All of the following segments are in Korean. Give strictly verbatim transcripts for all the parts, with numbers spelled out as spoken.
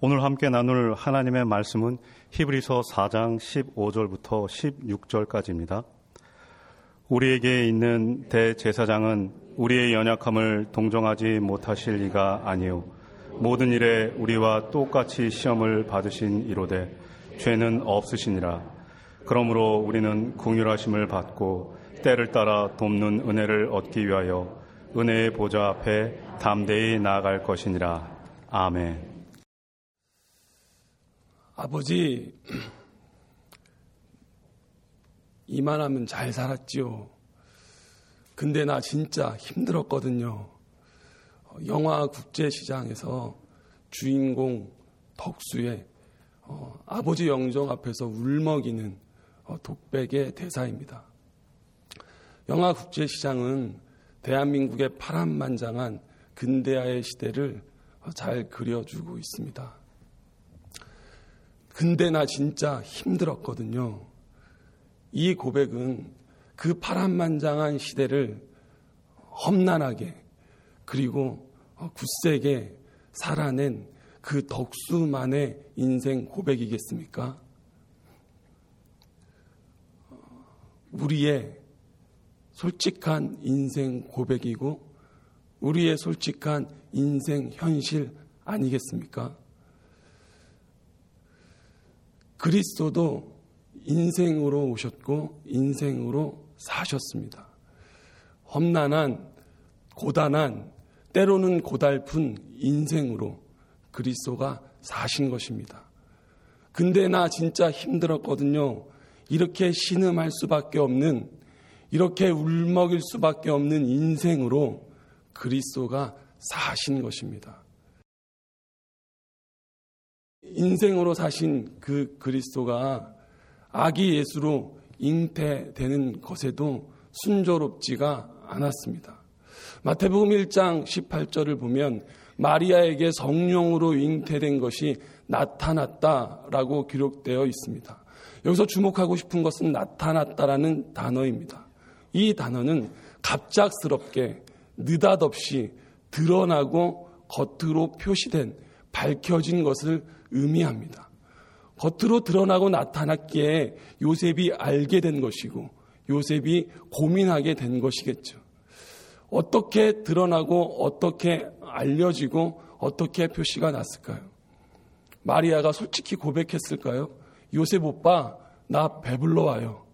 오늘 함께 나눌 하나님의 말씀은 히브리서 사 장 십오 절부터 십육 절까지입니다. 우리에게 있는 대제사장은 우리의 연약함을 동정하지 못하실 리가 아니요 모든 일에 우리와 똑같이 시험을 받으신 이로되 죄는 없으시니라. 그러므로 우리는 긍휼하심을 받고 때를 따라 돕는 은혜를 얻기 위하여 은혜의 보좌 앞에 담대히 나아갈 것이니라. 아멘. 아버지, 이만하면 잘 살았지요. 근데 나 진짜 힘들었거든요. 영화 국제시장에서 주인공 덕수의 어, 아버지 영정 앞에서 울먹이는 어, 독백의 대사입니다. 영화 국제시장은 대한민국의 파란만장한 근대화의 시대를 어, 잘 그려주고 있습니다. 근데 나 진짜 힘들었거든요. 이 고백은 그 파란만장한 시대를 험난하게 그리고 굳세게 살아낸 그 덕수만의 인생 고백이겠습니까? 우리의 솔직한 인생 고백이고 우리의 솔직한 인생 현실 아니겠습니까? 그리스도도 인생으로 오셨고 인생으로 사셨습니다. 험난한 고단한 때로는 고달픈 인생으로 그리스도가 사신 것입니다. 근데 나 진짜 힘들었거든요. 이렇게 신음할 수밖에 없는 이렇게 울먹일 수밖에 없는 인생으로 그리스도가 사신 것입니다. 인생으로 사신 그 그리스도가 아기 예수로 잉태되는 것에도 순조롭지가 않았습니다. 마태복음 일 장 십팔 절을 보면 마리아에게 성령으로 잉태된 것이 나타났다라고 기록되어 있습니다. 여기서 주목하고 싶은 것은 나타났다라는 단어입니다. 이 단어는 갑작스럽게 느닷없이 드러나고 겉으로 표시된 밝혀진 것을 의미합니다. 겉으로 드러나고 나타났기에 요셉이 알게 된 것이고 요셉이 고민하게 된 것이겠죠. 어떻게 드러나고 어떻게 알려지고 어떻게 표시가 났을까요? 마리아가 솔직히 고백했을까요? 요셉 오빠, 나 배불러 와요.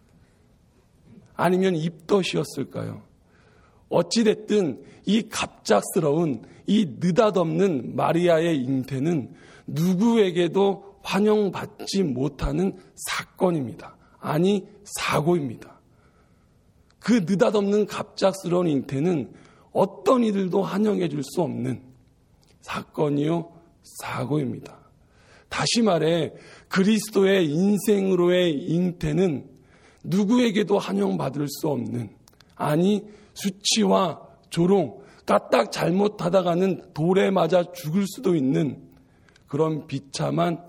아니면 입덧이었을까요? 어찌됐든 이 갑작스러운 이 느닷없는 마리아의 잉태는 누구에게도 환영받지 못하는 사건입니다. 아니 사고입니다. 그 느닷없는 갑작스러운 잉태는 어떤 이들도 환영해 줄 수 없는 사건이요 사고입니다. 다시 말해 그리스도의 인생으로의 잉태는 누구에게도 환영받을 수 없는 아니 수치와 조롱, 까딱 잘못하다가는 돌에 맞아 죽을 수도 있는 그런 비참한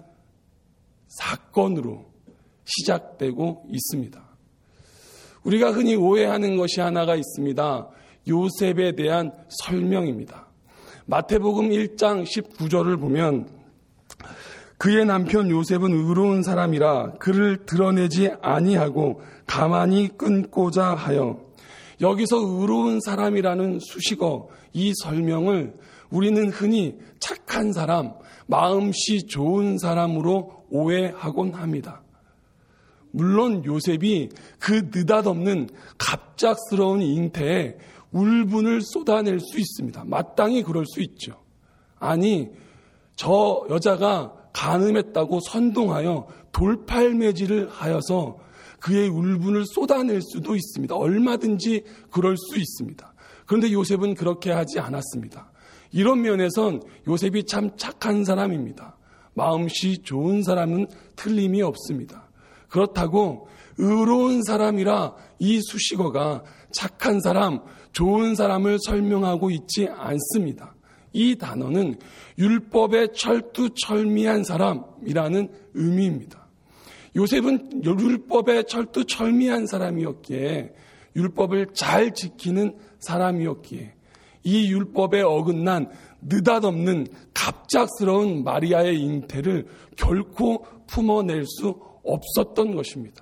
사건으로 시작되고 있습니다. 우리가 흔히 오해하는 것이 하나가 있습니다. 요셉에 대한 설명입니다. 마태복음 일 장 십구 절을 보면 그의 남편 요셉은 의로운 사람이라 그를 드러내지 아니하고 가만히 끊고자 하여 여기서 의로운 사람이라는 수식어 이 설명을 우리는 흔히 착한 사람, 마음씨 좋은 사람으로 오해하곤 합니다. 물론 요셉이 그 느닷없는 갑작스러운 잉태에 울분을 쏟아낼 수 있습니다. 마땅히 그럴 수 있죠. 아니, 저 여자가 간음했다고 선동하여 돌팔매질을 하여서 그의 울분을 쏟아낼 수도 있습니다. 얼마든지 그럴 수 있습니다. 그런데 요셉은 그렇게 하지 않았습니다. 이런 면에선 요셉이 참 착한 사람입니다. 마음씨 좋은 사람은 틀림이 없습니다. 그렇다고 의로운 사람이라 이 수식어가 착한 사람, 좋은 사람을 설명하고 있지 않습니다. 이 단어는 율법에 철두철미한 사람이라는 의미입니다. 요셉은 율법에 철두철미한 사람이었기에 율법을 잘 지키는 사람이었기에 이 율법에 어긋난 느닷없는 갑작스러운 마리아의 잉태를 결코 품어낼 수 없었던 것입니다.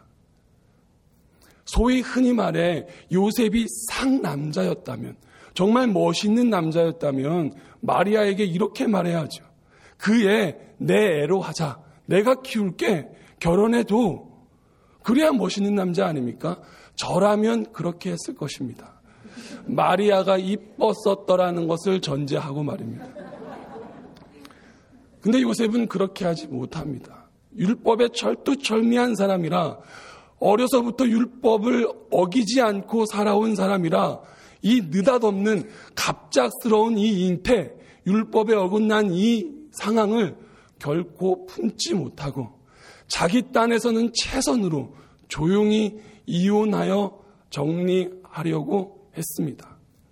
소위 흔히 말해 요셉이 상남자였다면, 정말 멋있는 남자였다면 마리아에게 이렇게 말해야죠. 그 애 내 애로 하자. 내가 키울게. 결혼해도. 그래야 멋있는 남자 아닙니까? 저라면 그렇게 했을 것입니다. 마리아가 이뻤었더라는 것을 전제하고 말입니다. 근데 요셉은 그렇게 하지 못합니다. 율법에 철두철미한 사람이라, 어려서부터 율법을 어기지 않고 살아온 사람이라 이 느닷없는 갑작스러운 이 잉태, 율법에 어긋난 이 상황을 결코 품지 못하고 자기 딴에서는 최선으로 조용히 이혼하여 정리하려고 했습니다.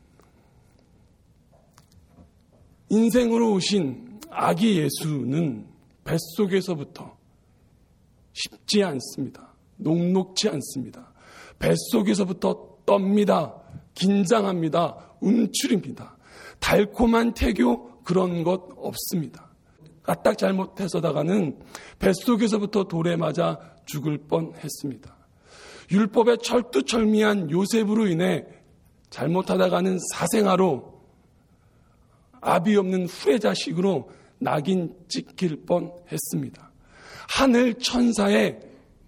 인생으로 오신 아기 예수는 뱃속에서부터 쉽지 않습니다. 녹록지 않습니다. 뱃속에서부터 떱니다. 긴장합니다. 움츠립니다. 달콤한 태교 그런 것 없습니다. 까딱 잘못해서다가는 뱃속에서부터 돌에 맞아 죽을 뻔했습니다. 율법의 철두철미한 요셉으로 인해 잘못하다가는 사생아로, 아비 없는 후레자식으로 낙인 찍힐 뻔했습니다. 하늘 천사의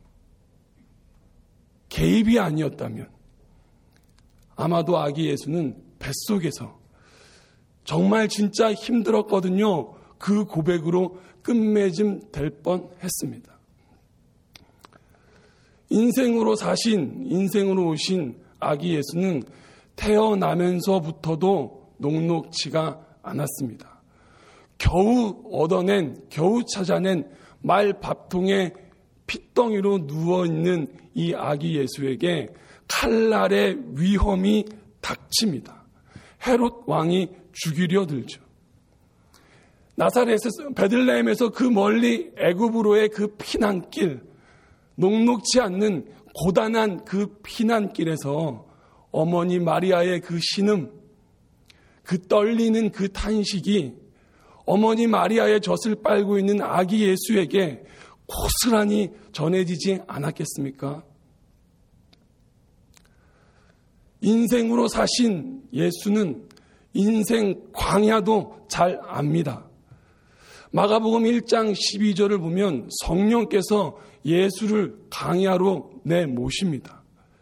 개입이 아니었다면 아마도 아기 예수는 뱃속에서 정말 진짜 힘들었거든요. 그 고백으로 끝맺음 될 뻔했습니다. 인생으로 사신, 인생으로 오신 아기 예수는 태어나면서부터도 녹록지가 않았습니다. 겨우 얻어낸, 겨우 찾아낸 말밥통에 핏덩이로 누워있는 이 아기 예수에게 칼날의 위험이 닥칩니다. 헤롯 왕이 죽이려 들죠. 나사렛에서, 베들레헴에서 그 멀리 애굽으로의 그 피난길, 녹록지 않는 고단한 그 피난길에서 어머니 마리아의 그 신음, 그 떨리는 그 탄식이 어머니 마리아의 젖을 빨고 있는 아기 예수에게 고스란히 전해지지 않았겠습니까? 인생으로 사신 예수는 인생 광야도 잘 압니다. 마가복음 일 장 십이 절을 보면 성령께서 예수를 광야로 내모십니다.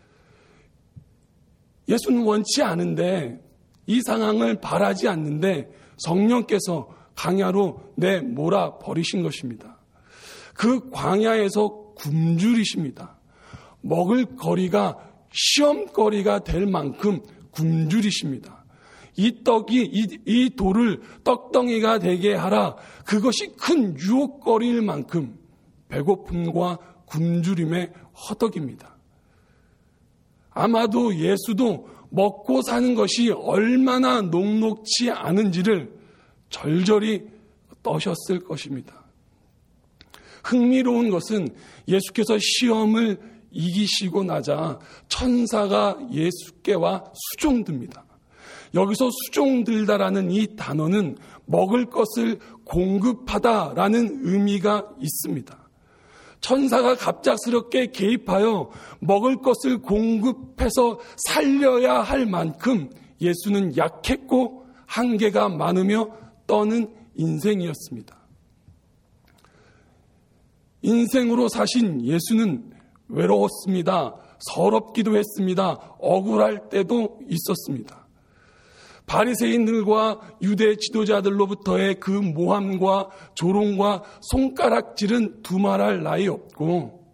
예수는 원치 않은데, 이 상황을 바라지 않는데 성령께서 광야로 내몰아 버리신 것입니다. 그 광야에서 굶주리십니다. 먹을 거리가 시험거리가 될 만큼 굶주리십니다. 이 떡이, 이, 이 돌을 떡덩이가 되게 하라. 그것이 큰 유혹거리일 만큼 배고픔과 굶주림의 허덕입니다. 아마도 예수도 먹고 사는 것이 얼마나 녹록지 않은지를 절절히 떠셨을 것입니다. 흥미로운 것은 예수께서 시험을 이기시고 나자 천사가 예수께와 수종듭니다. 여기서 수종들다라는 이 단어는 먹을 것을 공급하다라는 의미가 있습니다. 천사가 갑작스럽게 개입하여 먹을 것을 공급해서 살려야 할 만큼 예수는 약했고 한계가 많으며 떠는 인생이었습니다. 인생으로 사신 예수는 외로웠습니다. 서럽기도 했습니다. 억울할 때도 있었습니다. 바리새인들과 유대 지도자들로부터의 그 모함과 조롱과 손가락질은 두말할 나위 없고,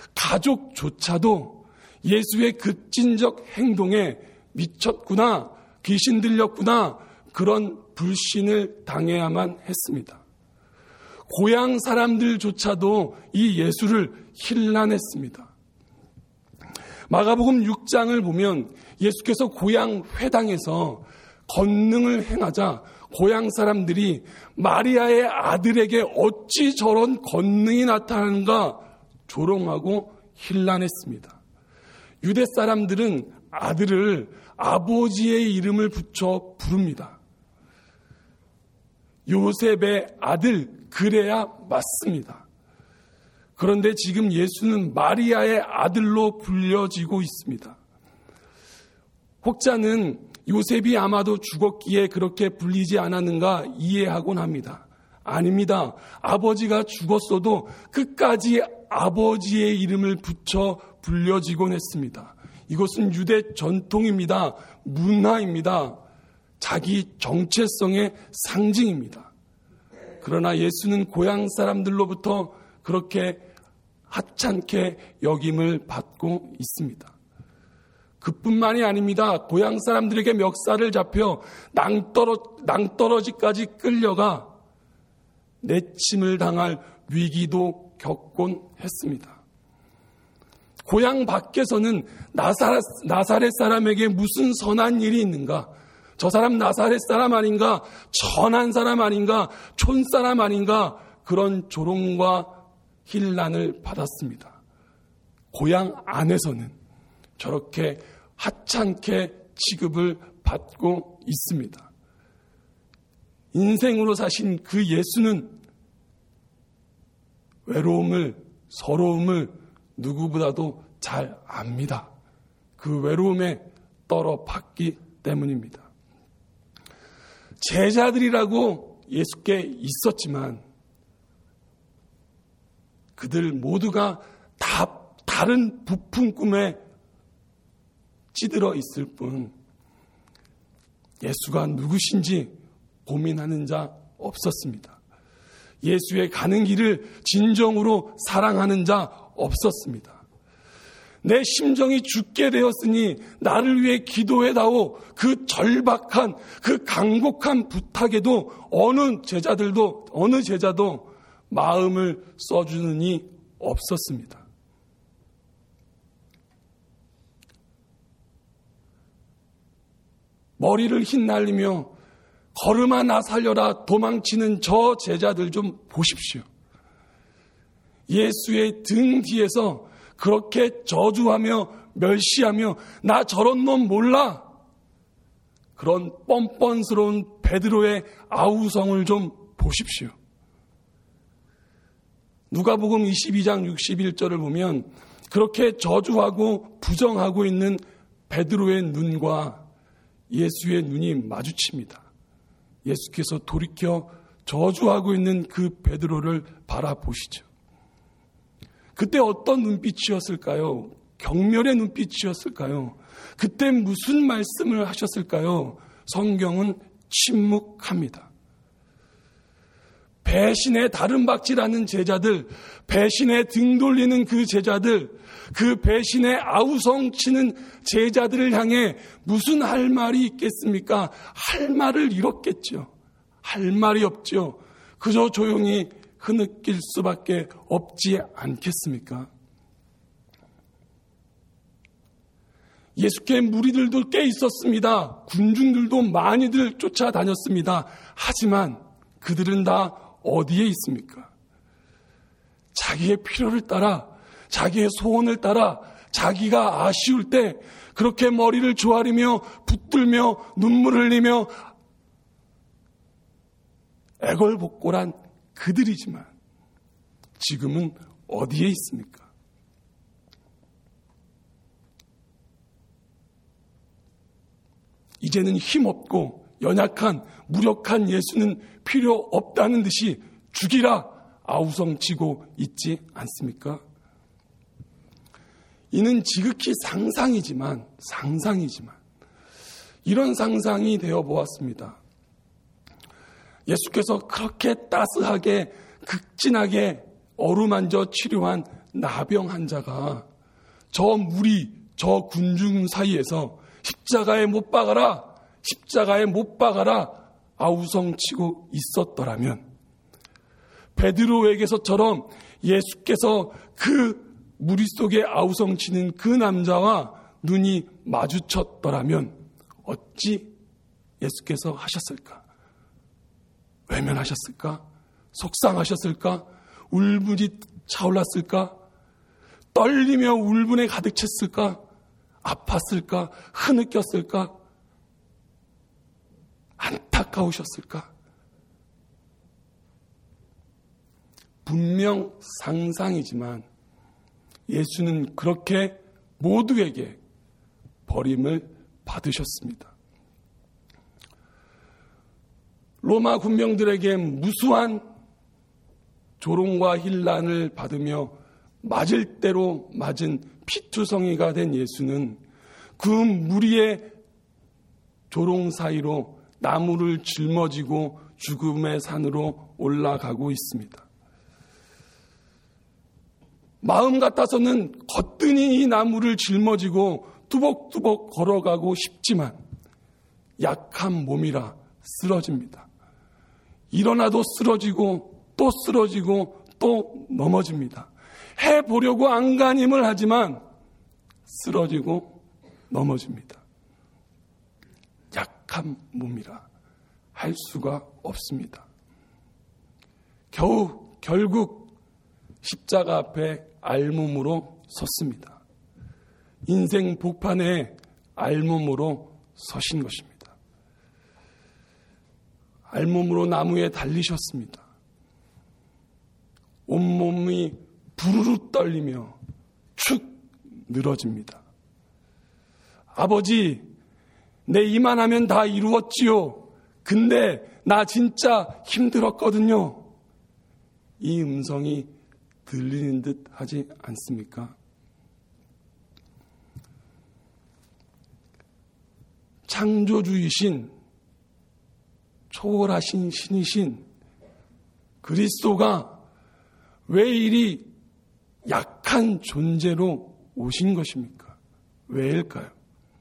가족조차도 예수의 그 찐적 행동에 미쳤구나, 귀신 들렸구나, 그런 불신을 당해야만 했습니다. 고향 사람들조차도 이 예수를 힐난했습니다. 마가복음 육 장을 보면 예수께서 고향 회당에서 권능을 행하자 고향 사람들이 마리아의 아들에게 어찌 저런 권능이 나타나는가 조롱하고 힐난했습니다. 유대 사람들은 아들을 아버지의 이름을 붙여 부릅니다. 요셉의 아들, 그래야 맞습니다. 그런데 지금 예수는 마리아의 아들로 불려지고 있습니다. 혹자는 요셉이 아마도 죽었기에 그렇게 불리지 않았는가 이해하곤 합니다. 아닙니다. 아버지가 죽었어도 끝까지 아버지의 이름을 붙여 불려지곤 했습니다. 이것은 유대 전통입니다. 문화입니다. 자기 정체성의 상징입니다. 그러나 예수는 고향 사람들로부터 그렇게 하찮게 여김을 받고 있습니다. 그뿐만이 아닙니다. 고향 사람들에게 멱살을 잡혀 낭떠러, 낭떠러지까지 끌려가 내침을 당할 위기도 겪곤 했습니다. 고향 밖에서는 나사렛, 나사렛 사람에게 무슨 선한 일이 있는가? 저 사람 나사렛 사람 아닌가? 천한 사람 아닌가? 촌 사람 아닌가? 그런 조롱과 힐난을 받았습니다. 고향 안에서는 저렇게 하찮게 취급을 받고 있습니다. 인생으로 사신 그 예수는 외로움을, 서러움을 누구보다도 잘 압니다. 그 외로움에 떨어봤기 때문입니다. 제자들이라고 예수께 있었지만 그들 모두가 다 다른 부푼 꿈에 찌들어 있을 뿐 예수가 누구신지 고민하는 자 없었습니다. 예수의 가는 길을 진정으로 사랑하는 자 없었습니다. 내 심정이 죽게 되었으니 나를 위해 기도해다오. 그 절박한, 그 간곡한 부탁에도 어느 제자들도, 어느 제자도 마음을 써주는 이 없었습니다. 머리를 휘날리며 걸음아 나 살려라 도망치는 저 제자들 좀 보십시오. 예수의 등 뒤에서 그렇게 저주하며 멸시하며 나 저런 놈 몰라. 그런 뻔뻔스러운 베드로의 아우성을 좀 보십시오. 누가복음 이십이 장 육십일 절을 보면 그렇게 저주하고 부정하고 있는 베드로의 눈과 예수의 눈이 마주칩니다. 예수께서 돌이켜 저주하고 있는 그 베드로를 바라보시죠. 그때 어떤 눈빛이었을까요? 경멸의 눈빛이었을까요? 그때 무슨 말씀을 하셨을까요? 성경은 침묵합니다. 배신의 다름박질하는 제자들, 배신의 등 돌리는 그 제자들, 그 배신의 아우성치는 제자들을 향해 무슨 할 말이 있겠습니까? 할 말을 잃었겠죠. 할 말이 없죠. 그저 조용히 흐느낄 수밖에 없지 않겠습니까? 예수께 무리들도 꽤 있었습니다. 군중들도 많이들 쫓아다녔습니다. 하지만 그들은 다 어디에 있습니까? 자기의 필요를 따라, 자기의 소원을 따라, 자기가 아쉬울 때 그렇게 머리를 조아리며 붙들며 눈물을 흘리며 애걸복걸한 그들이지만 지금은 어디에 있습니까? 이제는 힘없고 연약한 무력한 예수는 필요 없다는 듯이 죽이라 아우성치고 있지 않습니까? 이는 지극히 상상이지만 상상이지만 이런 상상이 되어 보았습니다. 예수께서 그렇게 따스하게 극진하게 어루만져 치료한 나병 환자가 저 무리, 저 군중 사이에서 십자가에 못 박아라, 십자가에 못 박아라 아우성치고 있었더라면 베드로에게서처럼 예수께서 그 무리 속에 아우성치는 그 남자와 눈이 마주쳤더라면 어찌 예수께서 하셨을까? 외면하셨을까? 속상하셨을까? 울분이 차올랐을까? 떨리며 울분에 가득 찼을까? 아팠을까? 흐느꼈을까? 안타까우셨을까? 분명 상상이지만 예수는 그렇게 모두에게 버림을 받으셨습니다. 로마 군병들에게 무수한 조롱과 힐난을 받으며 맞을 대로 맞은 피투성이가 된 예수는 그 무리의 조롱 사이로 나무를 짊어지고 죽음의 산으로 올라가고 있습니다. 마음 같아서는 거뜬히 이 나무를 짊어지고 뚜벅뚜벅 걸어가고 싶지만 약한 몸이라 쓰러집니다. 일어나도 쓰러지고 또 쓰러지고 또 넘어집니다. 해보려고 안간힘을 하지만 쓰러지고 넘어집니다. 약한 몸이라 할 수가 없습니다. 겨우 결국 십자가 앞에 알몸으로 섰습니다. 인생 복판에 알몸으로 서신 것입니다. 알몸으로 나무에 달리셨습니다. 온몸이 부르르 떨리며 축 늘어집니다. 아버지, 내 이만하면 다 이루었지요. 근데 나 진짜 힘들었거든요. 이 음성이 들리는 듯 하지 않습니까? 창조주이신 초월하신 신이신 그리스도가 왜 이리 약한 존재로 오신 것입니까? 왜일까요?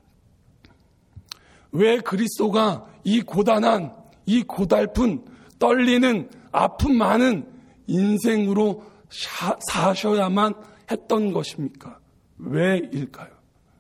왜 그리스도가 이 고단한, 이 고달픈, 떨리는, 아픔 많은 인생으로 사, 사셔야만 했던 것입니까? 왜일까요?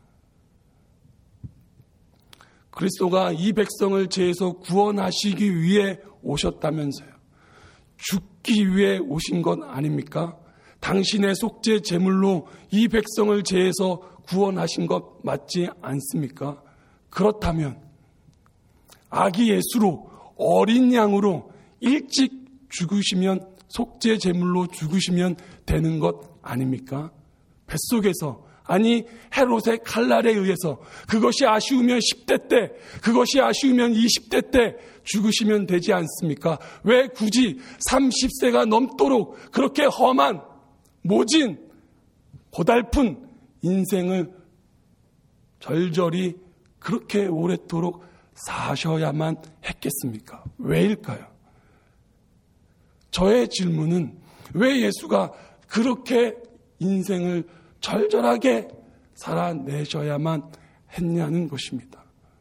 그리스도가 이 백성을 죄에서 구원하시기 위해 오셨다면서요. 죽기 위해 오신 것 아닙니까? 당신의 속죄 제물로 이 백성을 죄에서 구원하신 것 맞지 않습니까? 그렇다면 아기 예수로 어린 양으로 일찍 죽으시면 속죄 제물로 죽으시면 되는 것 아닙니까? 뱃속에서 아니 헤롯의 칼날에 의해서 그것이 아쉬우면 십 대 때 그것이 아쉬우면 이십 대 때 죽으시면 되지 않습니까? 왜 굳이 삼십 세가 넘도록 그렇게 험한 모진 고달픈 인생을 절절히 그렇게 오랫도록 사셔야만 했겠습니까? 왜일까요? 저의 질문은 왜 예수가 그렇게 인생을 절절하게 살아내셔야만 했냐는 것입니다.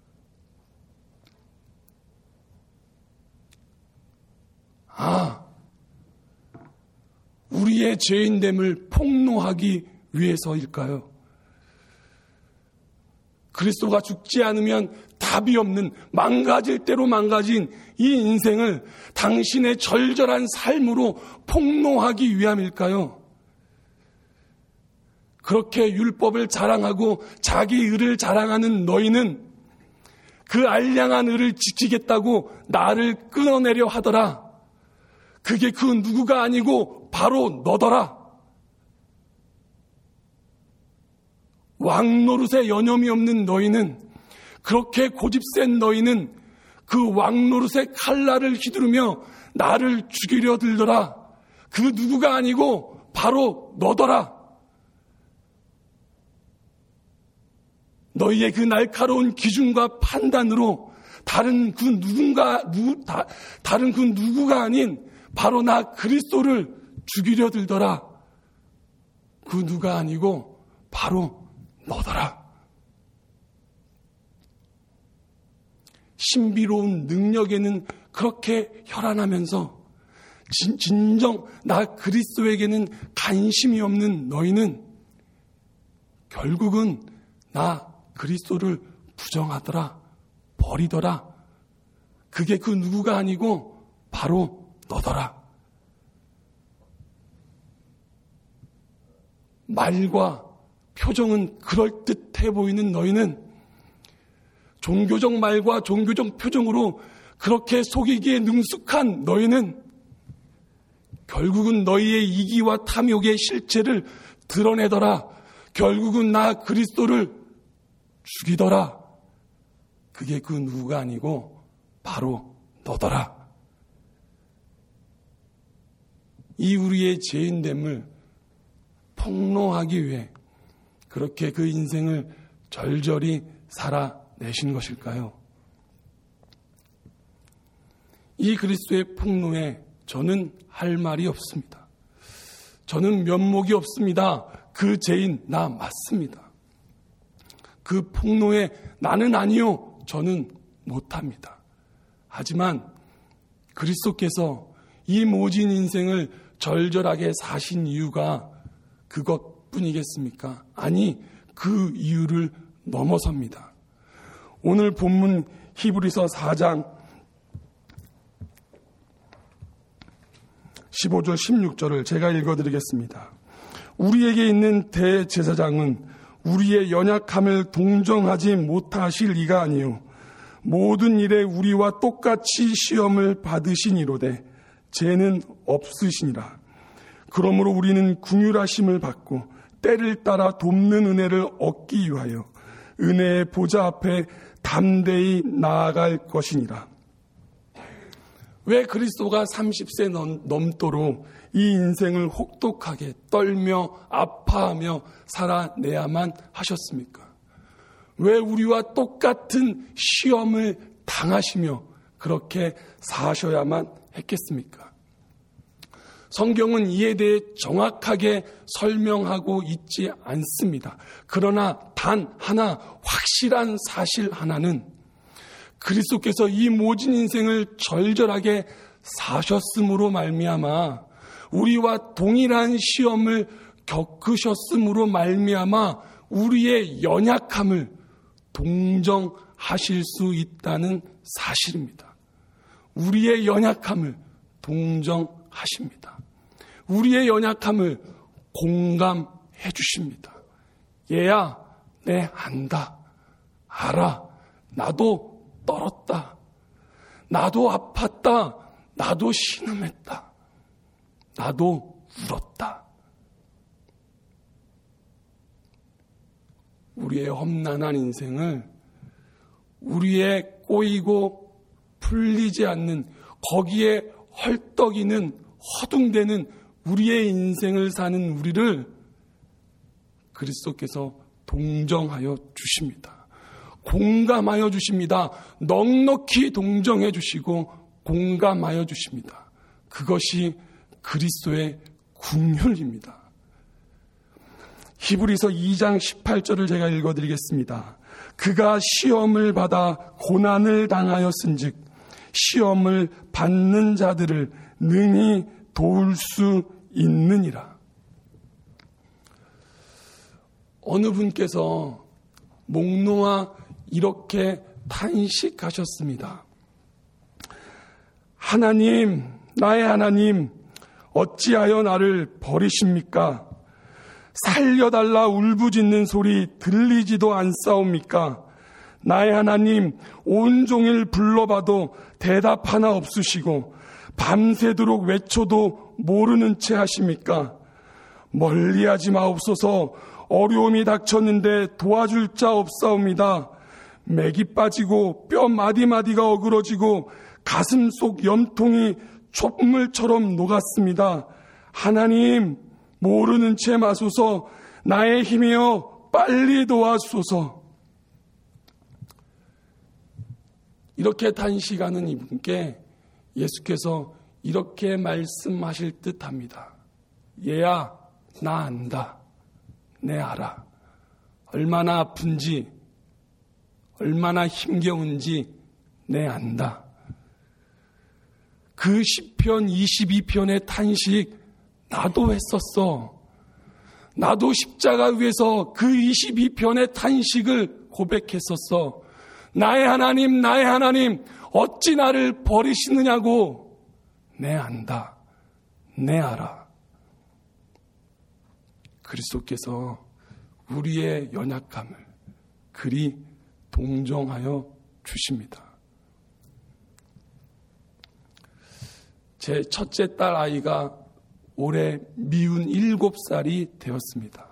아, 우리의 죄인됨을 폭로하기 위해서일까요? 그리스도가 죽지 않으면 답이 없는 망가질 대로 망가진 이 인생을 당신의 절절한 삶으로 폭로하기 위함일까요? 그렇게 율법을 자랑하고 자기 의를 자랑하는 너희는 그 알량한 의를 지키겠다고 나를 끊어내려 하더라. 그게 그 누구가 아니고 바로 너더라. 왕노릇에 여념이 없는 너희는, 그렇게 고집센 너희는 그 왕노릇의 칼날을 휘두르며 나를 죽이려 들더라. 그 누구가 아니고 바로 너더라. 너희의 그 날카로운 기준과 판단으로 다른 그 누군가, 누, 다, 다른 그 누구가 아닌 바로 나 그리스도를 죽이려 들더라. 그 누가 아니고 바로 너더라. 신비로운 능력에는 그렇게 혈안하면서 진, 진정 나 그리스도에게는 관심이 없는 너희는 결국은 나 그리스도를 부정하더라, 버리더라. 그게 그 누구가 아니고 바로 너더라. 말과 표정은 그럴듯해 보이는 너희는 종교적 말과 종교적 표정으로 그렇게 속이기에 능숙한 너희는 결국은 너희의 이기와 탐욕의 실체를 드러내더라. 결국은 나 그리스도를 죽이더라. 그게 그 누구가 아니고 바로 너더라. 이 우리의 죄인됨을 폭로하기 위해 그렇게 그 인생을 절절히 살아내신 것일까요? 이 그리스도의 폭로에 저는 할 말이 없습니다. 저는 면목이 없습니다. 그 죄인 나 맞습니다. 그 폭로에 나는 아니요. 저는 못합니다. 하지만 그리스도께서 이 모진 인생을 절절하게 사신 이유가 그것뿐이겠습니까? 아니, 그 이유를 넘어섭니다. 오늘 본문 히브리서 사 장 십오 절 십육 절을 제가 읽어드리겠습니다. 우리에게 있는 대제사장은 우리의 연약함을 동정하지 못하실 이가 아니요 모든 일에 우리와 똑같이 시험을 받으시니로되 죄는 없으시니라. 그러므로 우리는 긍휼하심을 받고 때를 따라 돕는 은혜를 얻기 위하여 은혜의 보좌 앞에 담대히 나아갈 것이니라. 왜 그리스도가 삼십 세 넘도록 이 인생을 혹독하게 떨며 아파하며 살아내야만 하셨습니까? 왜 우리와 똑같은 시험을 당하시며 그렇게 사셔야만 했겠습니까? 성경은 이에 대해 정확하게 설명하고 있지 않습니다. 그러나 단 하나 확실한 사실 하나는 그리스도께서 이 모진 인생을 절절하게 사셨음으로 말미암아 우리와 동일한 시험을 겪으셨음으로 말미암아 우리의 연약함을 동정하실 수 있다는 사실입니다. 우리의 연약함을 동정하십니다. 우리의 연약함을 공감해 주십니다. 얘야, 내 안다. 알아. 나도 떨었다. 나도 아팠다. 나도 신음했다. 나도 울었다. 우리의 험난한 인생을 우리의 꼬이고 풀리지 않는 거기에 헐떡이는 허둥대는 우리의 인생을 사는 우리를 그리스도께서 동정하여 주십니다. 공감하여 주십니다. 넉넉히 동정해 주시고 공감하여 주십니다. 그것이 그리스도의 긍휼입니다. 히브리서 이 장 십팔 절을 제가 읽어드리겠습니다. 그가 시험을 받아 고난을 당하였은즉 시험을 받는 자들을 능히 도울 수 있느니라. 어느 분께서 목 놓아 이렇게 탄식하셨습니다. 하나님, 나의 하나님, 어찌하여 나를 버리십니까? 살려달라 울부짖는 소리 들리지도 않사옵니까? 나의 하나님, 온종일 불러봐도 대답 하나 없으시고 밤새도록 외쳐도 모르는 채 하십니까? 멀리하지 마옵소서. 어려움이 닥쳤는데 도와줄 자 없사옵니다. 맥이 빠지고 뼈 마디마디가 어그러지고 가슴 속 염통이 촛물처럼 녹았습니다. 하나님, 모르는 채 마소서. 나의 힘이여 빨리 도와주소서. 이렇게 탄식하는 이분께 예수께서 이렇게 말씀하실 듯합니다. 얘야, 나 안다. 내 알아. 얼마나 아픈지, 얼마나 힘겨운지 내 안다. 그 시편 이십이 편의 탄식 나도 했었어. 나도 십자가 위에서 그 이십이 편의 탄식을 고백했었어. 나의 하나님, 나의 하나님, 어찌 나를 버리시느냐고. 내 안다. 내 알아. 그리스도께서 우리의 연약함을 그리 동정하여 주십니다. 제 첫째 딸 아이가 올해 미운 일곱 살이 되었습니다.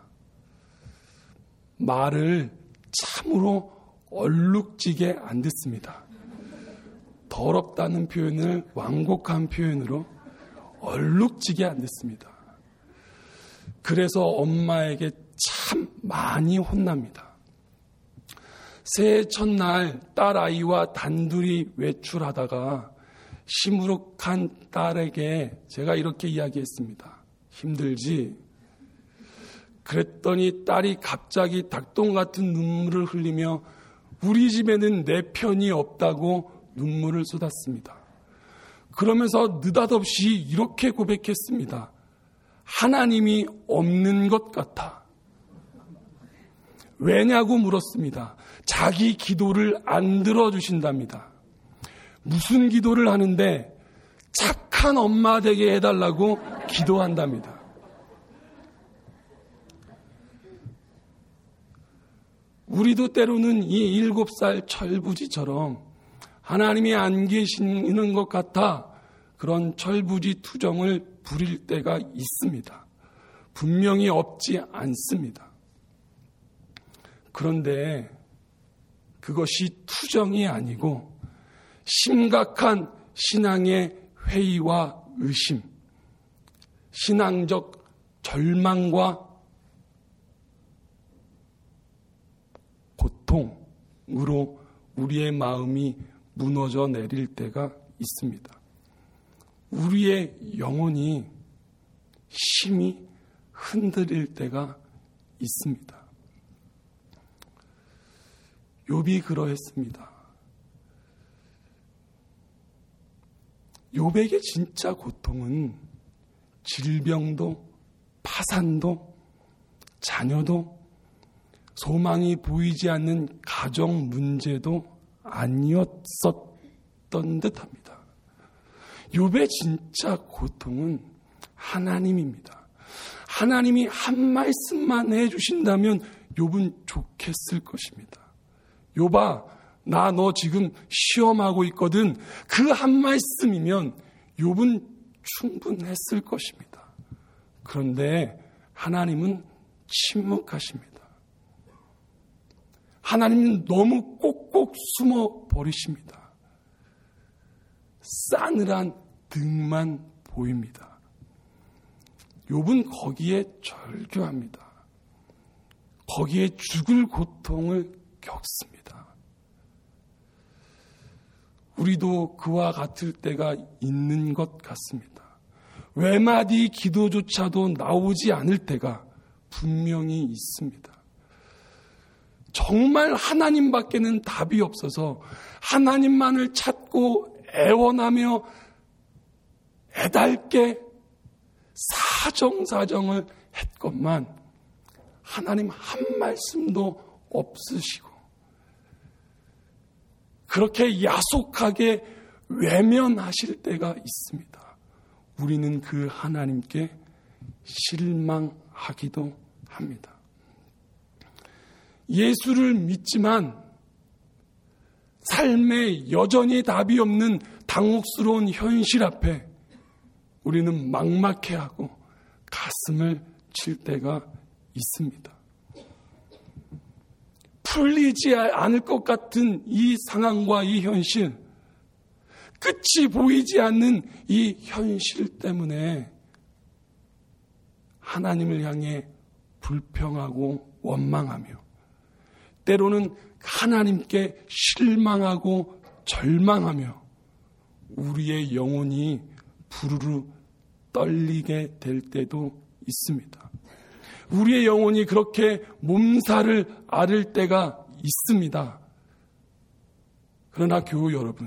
말을 참으로 얼룩지게 안 듣습니다. 더럽다는 표현을 완곡한 표현으로 얼룩지게 안 듣습니다. 그래서 엄마에게 참 많이 혼납니다. 새해 첫날 딸아이와 단둘이 외출하다가 시무룩한 딸에게 제가 이렇게 이야기했습니다. 힘들지? 그랬더니 딸이 갑자기 닭똥 같은 눈물을 흘리며 우리 집에는 내 편이 없다고 눈물을 쏟았습니다. 그러면서 느닷없이 이렇게 고백했습니다. 하나님이 없는 것 같아. 왜냐고 물었습니다. 자기 기도를 안 들어주신답니다. 무슨 기도를 하는데 착한 엄마 되게 해달라고 기도한답니다. 우리도 때로는 이 일곱 살 철부지처럼 하나님이 안 계시는 것 같아 그런 철부지 투정을 부릴 때가 있습니다. 분명히 없지 않습니다. 그런데 그것이 투정이 아니고 심각한 신앙의 회의와 의심, 신앙적 절망과 고통으로 우리의 마음이 무너져 내릴 때가 있습니다. 우리의 영혼이 심히 흔들릴 때가 있습니다. 욥이 그러했습니다. 욥에게 진짜 고통은 질병도 파산도 자녀도 소망이 보이지 않는 가정 문제도 아니었었던 듯합니다. 욥의 진짜 고통은 하나님입니다. 하나님이 한 말씀만 해주신다면 욥은 좋겠을 것입니다. 욥아, 나 너 지금 시험하고 있거든. 그 한 말씀이면 욥은 충분했을 것입니다. 그런데 하나님은 침묵하십니다. 하나님은 너무 꼭꼭 숨어 버리십니다. 싸늘한 등만 보입니다. 욥은 거기에 절규합니다. 거기에 죽을 고통을 겪습니다. 우리도 그와 같을 때가 있는 것 같습니다. 외마디 기도조차도 나오지 않을 때가 분명히 있습니다. 정말 하나님밖에는 답이 없어서 하나님만을 찾고 애원하며 애달게 사정사정을 했건만 하나님 한 말씀도 없으시고 그렇게 야속하게 외면하실 때가 있습니다. 우리는 그 하나님께 실망하기도 합니다. 예수를 믿지만 삶에 여전히 답이 없는 당혹스러운 현실 앞에 우리는 막막해하고 가슴을 칠 때가 있습니다. 풀리지 않을 것 같은 이 상황과 이 현실, 끝이 보이지 않는 이 현실 때문에 하나님을 향해 불평하고 원망하며 때로는 하나님께 실망하고 절망하며 우리의 영혼이 부르르 떨리게 될 때도 있습니다. 우리의 영혼이 그렇게 몸살을 앓을 때가 있습니다. 그러나 교우 여러분,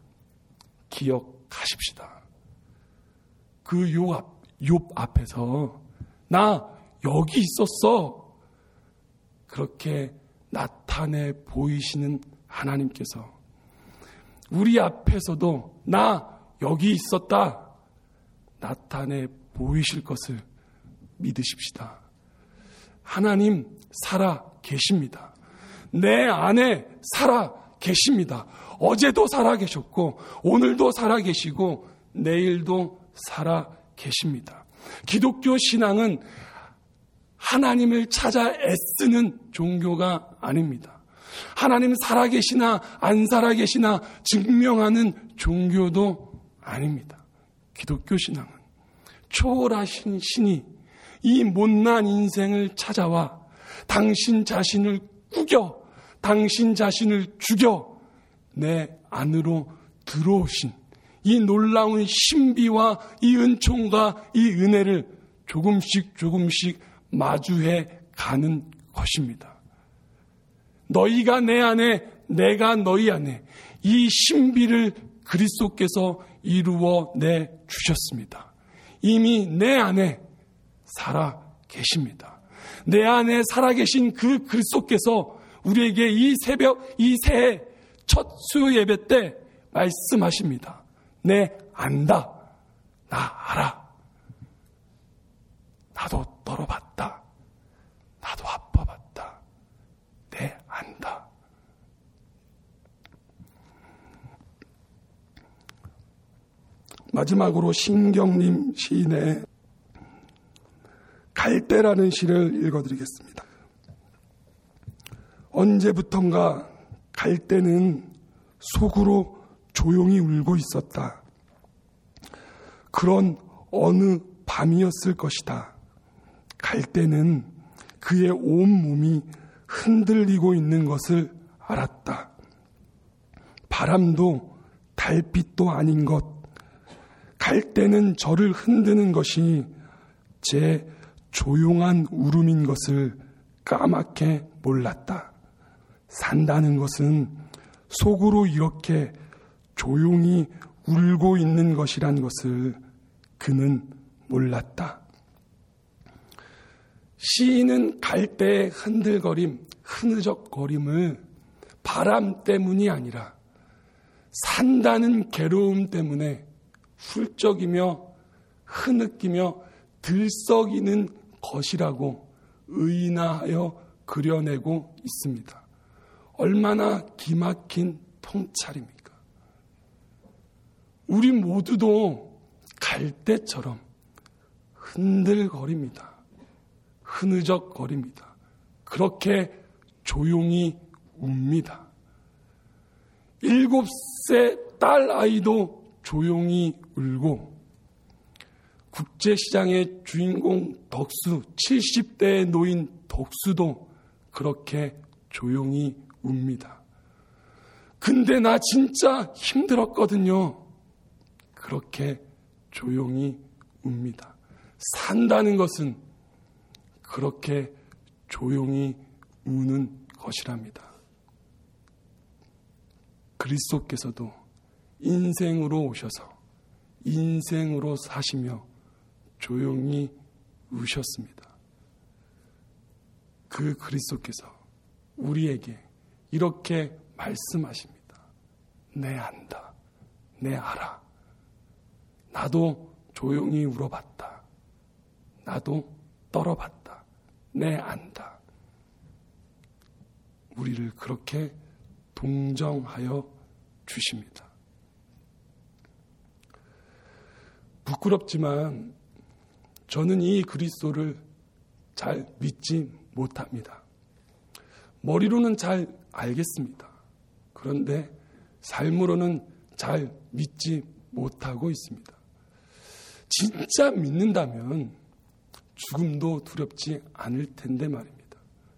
기억하십시다. 그 욥 앞, 욥 앞에서 나 여기 있었어. 그렇게 나타내 보이시는 하나님께서 우리 앞에서도 나 여기 있었다 나타내 보이실 것을 믿으십시다. 하나님 살아 계십니다. 내 안에 살아 계십니다. 어제도 살아 계셨고 오늘도 살아 계시고 내일도 살아 계십니다. 기독교 신앙은 하나님을 찾아 애쓰는 종교가 아닙니다. 하나님 살아계시나 안 살아계시나 증명하는 종교도 아닙니다. 기독교 신앙은 초월하신 신이 이 못난 인생을 찾아와 당신 자신을 꾸겨, 당신 자신을 죽여 내 안으로 들어오신 이 놀라운 신비와 이 은총과 이 은혜를 조금씩 조금씩 마주해 가는 것입니다. 너희가 내 안에, 내가 너희 안에 이 신비를 그리스도께서 이루어 내 주셨습니다. 이미 내 안에 살아 계십니다. 내 안에 살아계신 그 그리스도께서 우리에게 이 새벽, 이 새해 첫 수요 예배 때 말씀하십니다. 내 안다. 나 알아. 나도 떨어봤다. 나도 아파봤다. 내 안다. 마지막으로 신경림 시인의 갈대라는 시를 읽어드리겠습니다. 언제부턴가 갈대는 속으로 조용히 울고 있었다. 그런 어느 밤이었을 것이다. 갈대는 그의 온몸이 흔들리고 있는 것을 알았다. 바람도 달빛도 아닌 것. 갈대는 저를 흔드는 것이 제 조용한 울음인 것을 까맣게 몰랐다. 산다는 것은 속으로 이렇게 조용히 울고 있는 것이란 것을 그는 몰랐다. 시인은 갈대의 흔들거림, 흐느적거림을 바람 때문이 아니라 산다는 괴로움 때문에 훌쩍이며 흐느끼며 들썩이는 것이라고 의인화하여 그려내고 있습니다. 얼마나 기막힌 통찰입니까? 우리 모두도 갈대처럼 흔들거립니다. 흐느적거립니다. 그렇게 조용히 웁니다. 일곱 세 딸 아이도 조용히 울고 국제시장의 주인공 덕수, 칠십 대의 노인 덕수도 그렇게 조용히 웁니다. 근데 나 진짜 힘들었거든요. 그렇게 조용히 웁니다. 산다는 것은 그렇게 조용히 우는 것이랍니다. 그리스도께서도 인생으로 오셔서 인생으로 사시며 조용히 우셨습니다. 그 그리스도께서 우리에게 이렇게 말씀하십니다. 내 안다. 내 알아. 나도 조용히 울어봤다. 나도 떨어봤다. 내 안다. 우리를 그렇게 동정하여 주십니다. 부끄럽지만 저는 이 그리스도를 잘 믿지 못합니다. 머리로는 잘 알겠습니다. 그런데 삶으로는 잘 믿지 못하고 있습니다. 진짜 믿는다면 죽음도 두렵지 않을 텐데 말입니다.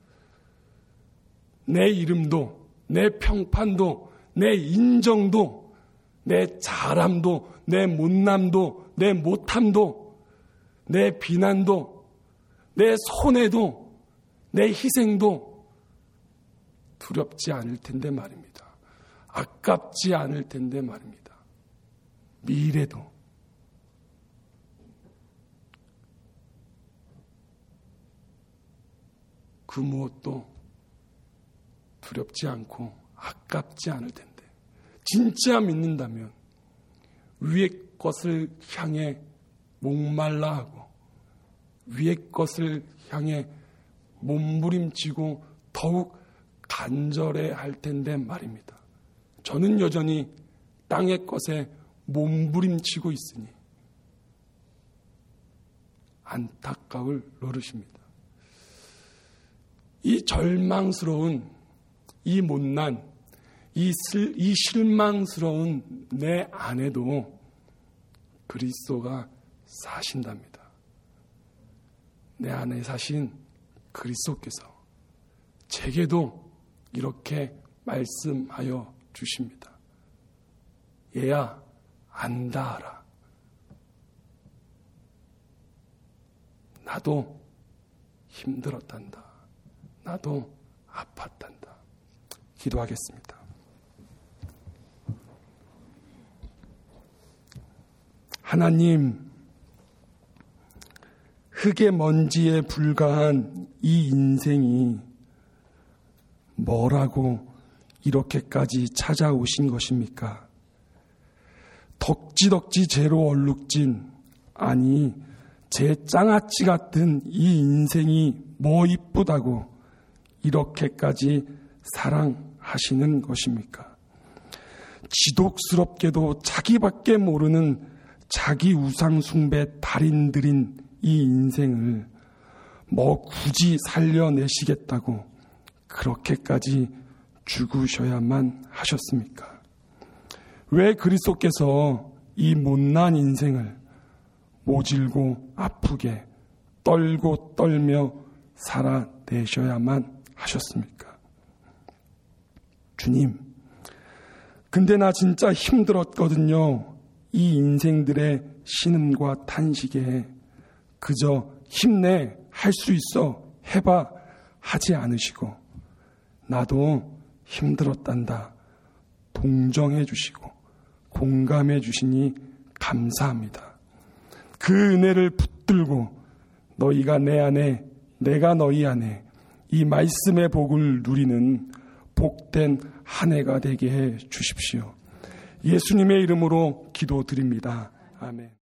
내 이름도, 내 평판도, 내 인정도, 내 잘함도, 내 못남도, 내 못함도, 내 비난도, 내 손해도, 내 희생도 두렵지 않을 텐데 말입니다. 아깝지 않을 텐데 말입니다. 미래도. 그 무엇도 두렵지 않고 아깝지 않을 텐데. 진짜 믿는다면 위의 것을 향해 목말라 하고 위의 것을 향해 몸부림치고 더욱 간절해 할 텐데 말입니다. 저는 여전히 땅의 것에 몸부림치고 있으니 안타까울 노릇입니다. 이 절망스러운, 이 못난, 이, 슬, 이 실망스러운 내 안에도 그리스도가 사신답니다. 내 안에 사신 그리스도께서 제게도 이렇게 말씀하여 주십니다. 얘야, 안다하라. 나도 힘들었단다. 나도 아팠단다. 기도하겠습니다. 하나님, 흙의 먼지에 불과한 이 인생이 뭐라고 이렇게까지 찾아오신 것입니까? 덕지덕지 죄로 얼룩진, 아니 제 짱아찌 같은 이 인생이 뭐 이쁘다고 이렇게까지 사랑하시는 것입니까? 지독스럽게도 자기밖에 모르는 자기 우상 숭배 달인들인 이 인생을 뭐 굳이 살려내시겠다고 그렇게까지 죽으셔야만 하셨습니까? 왜 그리스도께서 이 못난 인생을 모질고 아프게 떨고 떨며 살아내셔야만 하셨습니까? 주님, 근데 나 진짜 힘들었거든요. 이 인생들의 신음과 탄식에 그저 힘내, 할 수 있어, 해봐 하지 않으시고 나도 힘들었단다 동정해 주시고 공감해 주시니 감사합니다. 그 은혜를 붙들고 너희가 내 안에, 내가 너희 안에 이 말씀의 복을 누리는 복된 한 해가 되게 해 주십시오. 예수님의 이름으로 기도드립니다. 아멘.